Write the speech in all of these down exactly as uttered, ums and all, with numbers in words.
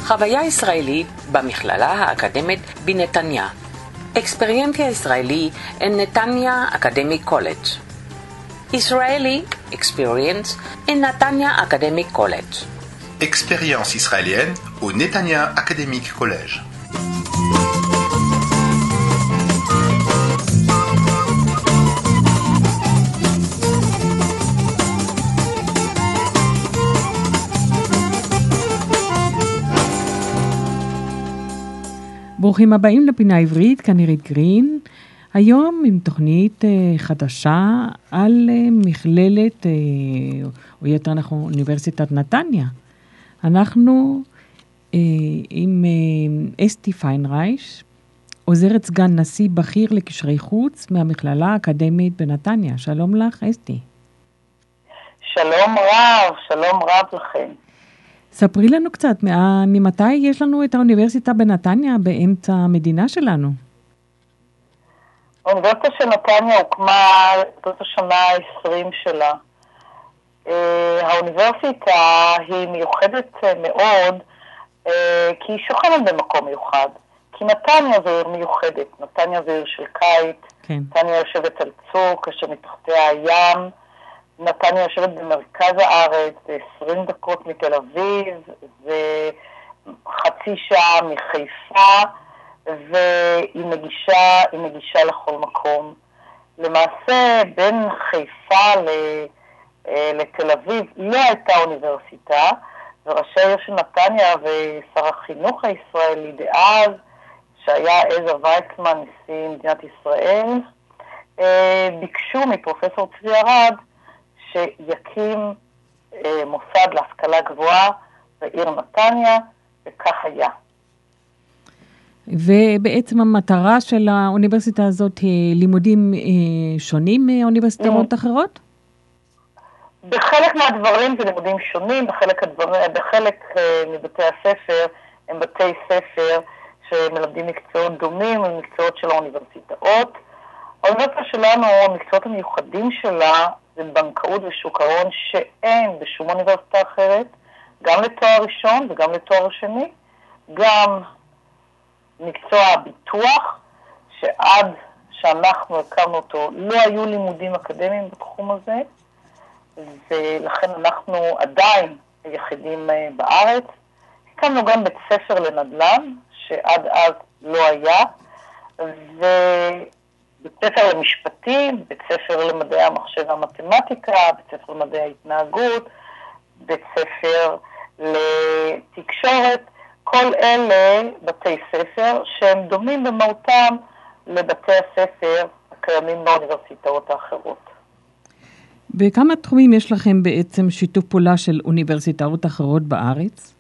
חוויה ישראלית במכללה האקדמית בנתניה. Experientia Israeli in Netanya Academic College. Israeli Experience in Netanya Academic College. Expérience israélienne au Netanya Academic College. ברוכים הבאים לפינה העברית, כאן עירית גרין. היום עם תוכנית חדשה על מכללת, או יותר נכון, אוניברסיטת נתניה. אנחנו עם אסתי פיינרייש, עוזרת סגן נשיא בכיר לקשרי חוץ מהמכללה האקדמית בנתניה. שלום לך, אסתי. שלום רב, שלום רב לכם. ספרי לנו קצת, ממתי יש לנו את האוניברסיטה בנתניה באמצע המדינה שלנו? האוניברסיטה של נתניה הוקמה זאת השנה ה-עשרים שלה. האוניברסיטה היא מיוחדת מאוד, כי היא שוכנת במקום מיוחד. כי נתניה זו עיר מיוחדת, נתניה זו עיר של קיץ, כן. נתניה יושבת על צוק, אשר מתחתיה הים, נתניה יושבת במרכז הארץ, זה עשרים דקות מתל אביב, זה חצי שעה מחיפה, והיא מגישה, היא מגישה לכל מקום. למעשה, בין חיפה לתל אביב לא הייתה אוניברסיטה, וראשי העיר של נתניה ושר החינוך הישראלי דאז, שהיה עזר ויצמן, נשיא מדינת ישראל, ביקשו מפרופסור צבי ארד, שיקים אה, מוסד להשכלה גבוהה בעיר נתניה, וכך היה. ובעצם המטרה של האוניברסיטה הזאת היא לימודים אה, שונים מאוניברסיטאות אחרות? בחלק מהדברים זה לימודים שונים, בחלק, הדברים, בחלק אה, מבתי הספר הם בתי ספר שמלמדים מקצועות דומים למקצועות של האוניברסיטאות. האוניברסיטה שלנו, המקצועות המיוחדים שלה, זה בנקאות ושוק ההון שאין בשום אוניברסיטה אחרת, גם לתואר ראשון וגם לתואר שני, גם מקצוע הביטוח, שעד שאנחנו הקמנו אותו לא היו לימודים אקדמיים בתחום הזה, ולכן אנחנו עדיין היחידים בארץ. הקמנו גם בית ספר לנדל"ן, שעד אז לא היה, ו... בית ספר למשפטים, בית ספר למדעי המחשב והמתמטיקה, בית ספר למדעי ההתנהגות, בית ספר לתקשורת, כל אלה בתי ספר שהם דומים במהותם לבתי הספר הקיימים באוניברסיטאות האחרות. בכמה תחומים יש לכם בעצם שיתוף פעולה של אוניברסיטאות אחרות בארץ?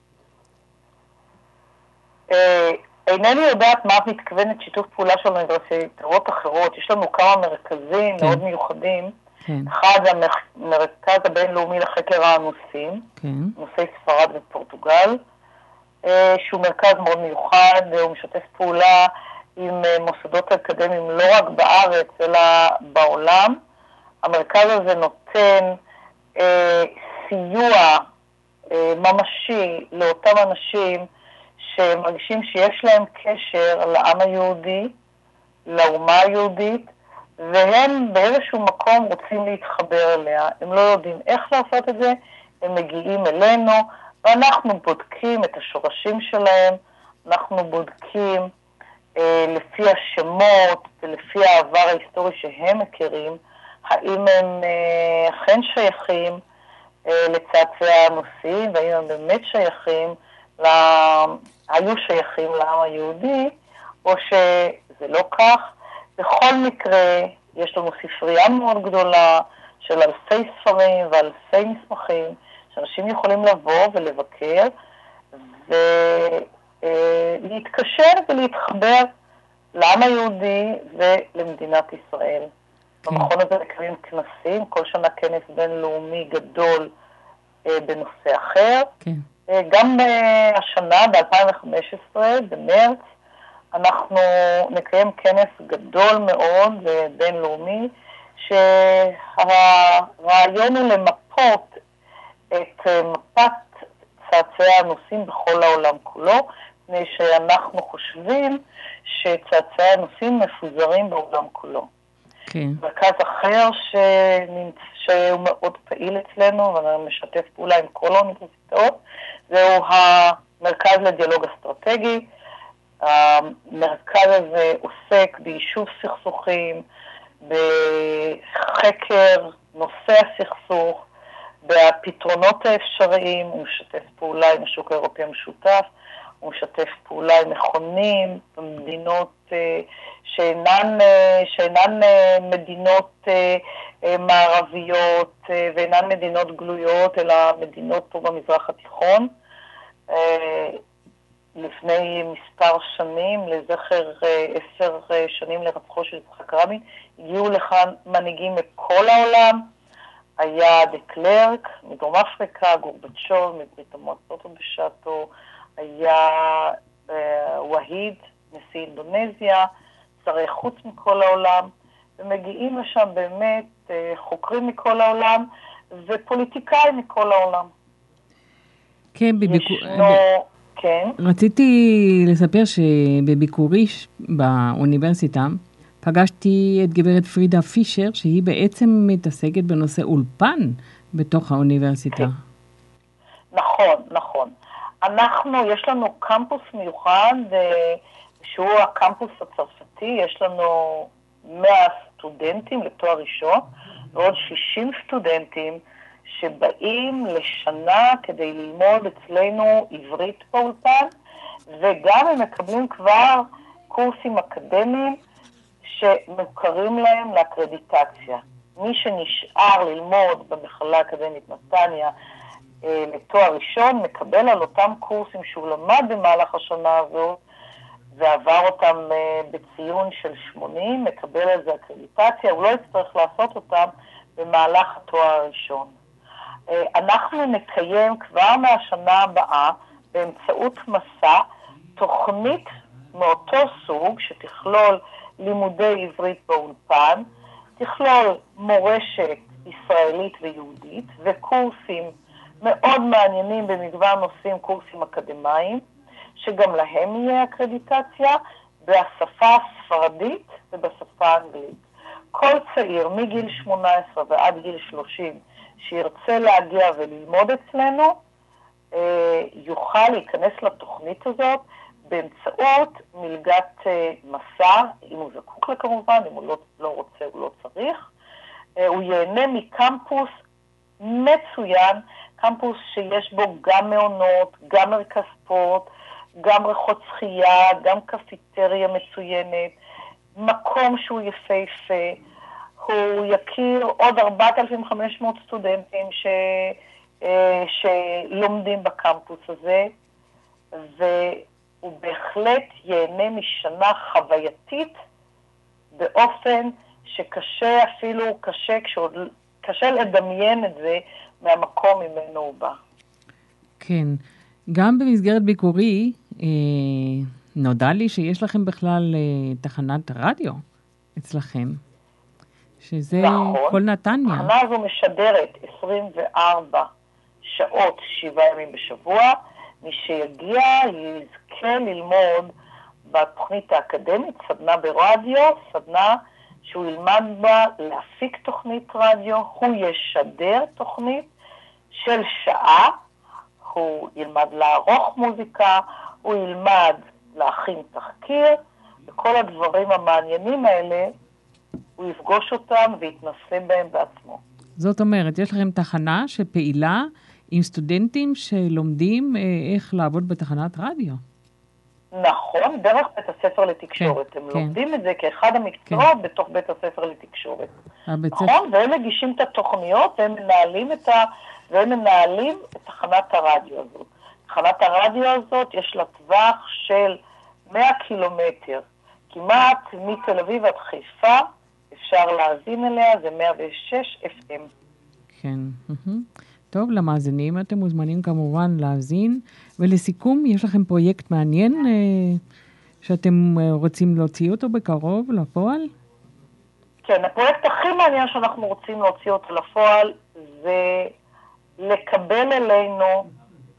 אינני יודעת מה את מתכוונת שיתוף פעולה של אוניברסיטאות אחרות. יש לנו כמה מרכזים כן. מאוד מיוחדים. כן. אחד, המרכז הבינלאומי לחקר האנוסים, כן. נושאי ספרד ופורטוגל, שהוא מרכז מאוד מיוחד, הוא משתף פעולה עם מוסדות אקדמיים לא רק בארץ, אלא בעולם. המרכז הזה נותן אה, סיוע אה, ממשי לאותם אנשים, שמרגישים שיש להם קשר לעם היהודי, לאומה היהודית, והם באיזשהו מקום רוצים להתחבר אליה. הם לא יודעים איך לעשות את זה, הם מגיעים אלינו, ואנחנו בודקים את השורשים שלהם, אנחנו בודקים אה, לפי השמות ולפי העבר ההיסטורי שהם מכירים, האם הם אה, אכן שייכים אה, לצאצאי האנוסים, והאם הם באמת שייכים לה... היו שייכים לעם היהודי, או שזה לא כך. בכל מקרה, יש לנו ספרייה מאוד גדולה של אלפי ספרים ואלפי מסמכים, שאנשים יכולים לבוא ולבקר, ולהתקשר ולהתחבר לעם היהודי ולמדינת ישראל. כן. במכון הזה מקיימים כנסים, כל שנה כנס בינלאומי גדול בנושא אחר. כן. גם השנה, ב-אלפיים וחמש עשרה, במרץ, אנחנו נקיים כנס גדול מאוד בינלאומי, שהרעיון הוא למפות את מפת צעצועי הנושאים בכל העולם כולו, מפני שאנחנו חושבים שצעצועי הנושאים מפוזרים בעולם כולו. כן. מרכז אחר שנמצא, שהוא מאוד פעיל אצלנו, ואני משתף פעולה עם כל האוניברסיטאות, זהו המרכז לדיאלוג אסטרטגי. המרכז הזה עוסק ביישוב סכסוכים, בחקר נושא הסכסוך, בפתרונות האפשריים. הוא משתף פעולה עם השוק האירופי המשותף, הוא משתף פעולה עם מכונים במדינות שאינן, שאינן מדינות מערביות ואינן מדינות גלויות, אלא מדינות פה במזרח התיכון. לפני מספר שנים, לזכר עשר שנים לרצחו של יצחק רבין, הגיעו לכאן מנהיגים מכל העולם. היה דה קלרק מדרום אפריקה, גורבצ'וב מברית המועצות בשעתו, היה אה, והיד, נשיא אינדונזיה, שרי חוץ מכל העולם, ומגיעים לשם באמת אה, חוקרים מכל העולם ופוליטיקאים מכל העולם. כן, בביקור... ישנו... כן. רציתי לספר שבביקורי באוניברסיטה פגשתי את גברת פרידה פישר, שהיא בעצם מתעסקת בנושא אולפן בתוך האוניברסיטה. כן. נכון, נכון. אנחנו, יש לנו קמפוס מיוחד, שהוא הקמפוס הצרפתי, יש לנו מאה סטודנטים לתואר ראשון, ועוד שישים סטודנטים שבאים לשנה כדי ללמוד אצלנו עברית באולפן, וגם הם מקבלים כבר קורסים אקדמיים שמוכרים להם לאקרדיטציה. מי שנשאר ללמוד במכללה האקדמית נתניה אה, לתואר ראשון, מקבל על אותם קורסים שהוא למד במהלך השנה הזאת, ועבר אותם אה, בציון של שמונים, מקבל על זה אקרדיטציה, הוא לא יצטרך לעשות אותם במהלך התואר הראשון. אה, אנחנו נקיים כבר מהשנה הבאה, באמצעות מסע, תוכנית מאותו סוג שתכלול לימודי עברית באולפן, תכלול מורשת ישראלית ויהודית וקורסים מאוד מעניינים במגוון נושאים, קורסים אקדמיים, שגם להם יהיה אקרדיטציה בשפה הספרדית ובשפה האנגלית. כל צעיר מגיל שמונה עשרה ועד גיל שלושים שירצה להגיע וללמוד אצלנו, יוכל להיכנס לתוכנית הזאת באמצעות מלגת מסע, אם הוא זקוק לה כמובן, אם הוא לא, לא רוצה, הוא לא צריך. הוא ייהנה מקמפוס מצוין, קמפוס שיש בו גם מעונות, גם מרכז ספורט, גם ריחות שחייה, גם קפיטריה מצוינת, מקום שהוא יפהפה. הוא יכיר עוד ארבעת אלפים וחמש מאות סטודנטים ש... שלומדים בקמפוס הזה, והוא בהחלט ייהנה משנה חווייתית באופן שקשה אפילו, קשה, כשעוד, קשה לדמיין את זה מהמקום ממנו הוא בא. כן, גם במסגרת ביקורי אה, נודע לי שיש לכם בכלל אה, תחנת רדיו אצלכם, שזה נכון, כל נתניה. התחנה הזו משדרת עשרים וארבע שעות, שבעה ימים בשבוע. מי שיגיע יזכה ללמוד בתוכנית האקדמית, סדנה ברדיו, סדנה שהוא ילמד בה להפיק תוכנית רדיו, הוא ישדר תוכנית של שעה, הוא ילמד לערוך מוזיקה, הוא ילמד להכין תחקיר, וכל הדברים המעניינים האלה, הוא יפגוש אותם ויתנסה בהם בעצמו. זאת אומרת, יש לכם תחנה שפעילה עם סטודנטים שלומדים איך לעבוד בתחנת רדיו. נכון, דרך בית הספר לתקשורת. כן, הם כן. לומדים את זה כאחד המקצועות כן. בתוך בית הספר לתקשורת. נכון, ספר... והם מגישים את התוכניות, והם מנהלים את, ה... והם מנהלים את תחנת הרדיו הזאת. תחנת הרדיו הזאת יש לה טווח של מאה קילומטר, כמעט מתל אביב עד חיפה, אפשר להאזין אליה, זה מאה ושש אף אם. כן. טוב, למאזינים אתם מוזמנים כמובן להאזין. ולסיכום, יש לכם פרויקט מעניין אה, שאתם אה, רוצים להוציא אותו בקרוב לפועל? כן, הפרויקט הכי מעניין שאנחנו רוצים להוציא אותו לפועל זה לקבל אלינו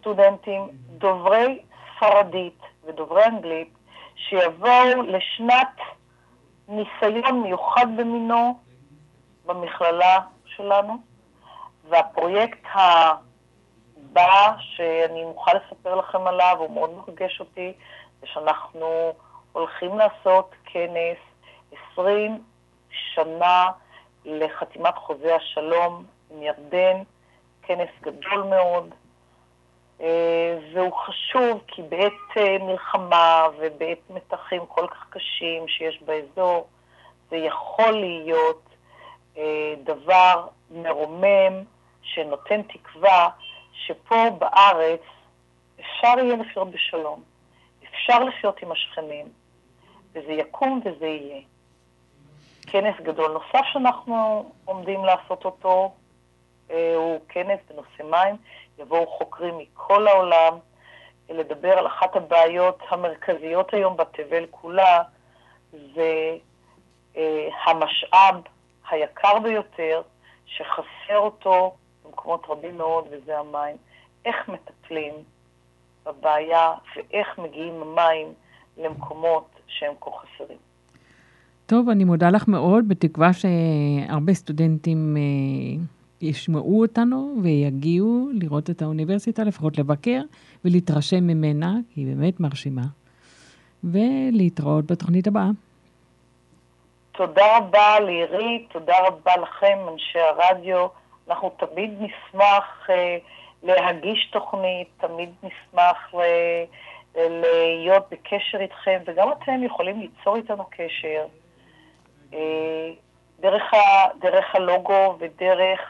סטודנטים דוברי ספרדית ודוברי אנגלית שיבואו לשנת ניסיון מיוחד במינו במכללה שלנו, והפרויקט הבא שאני מוכן לספר לכם עליו, הוא מאוד מרגש אותי, זה שאנחנו הולכים לעשות כנס עשרים שנה לחתימת חוזה השלום עם ירדן, כנס גדול מאוד, והוא חשוב כי בעת מלחמה ובעת מתחים כל כך קשים שיש באזור, זה יכול להיות דבר מרומם שנותן תקווה שפה בארץ אפשר יהיה לחיות בשלום, אפשר לחיות עם השכנים, וזה יקום וזה יהיה. כנס גדול נוסף שאנחנו עומדים לעשות אותו, הוא כנס בנושא מים, יבואו חוקרים מכל העולם לדבר על אחת הבעיות המרכזיות היום בתבל כולה, זה המשאב היקר ביותר שחסר אותו במקומות רבים מאוד, וזה המים. איך מטפלים בבעיה ואיך מגיעים המים למקומות שהם כה חסרים. טוב, אני מודה לך מאוד, בתקווה שהרבה סטודנטים ישמעו אותנו ויגיעו לראות את האוניברסיטה, לפחות לבקר ולהתרשם ממנה, כי היא באמת מרשימה. ולהתראות בתוכנית הבאה. תודה רבה לירי, תודה רבה לכם, אנשי הרדיו. אנחנו תמיד נשמח אה, להגיש תוכנית, תמיד נשמח ל, להיות בקשר איתכם, וגם אתם יכולים ליצור איתנו קשר אה, דרך, ה, דרך הלוגו ודרך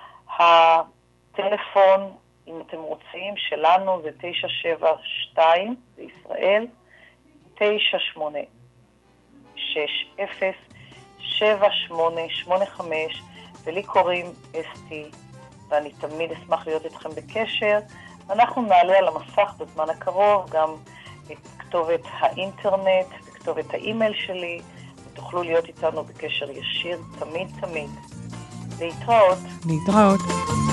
הטלפון, אם אתם רוצים, שלנו זה תשע שבע שתיים בישראל, תשע שמונה שש אפס שבע שמונה שמונה חמש, ולי קוראים אסתי, ואני תמיד אשמח להיות איתכם בקשר. אנחנו נעלה על המסך בזמן הקרוב גם את כתובת האינטרנט וכתובת האימייל שלי, ותוכלו להיות איתנו בקשר ישיר תמיד תמיד. להתראות. להתראות.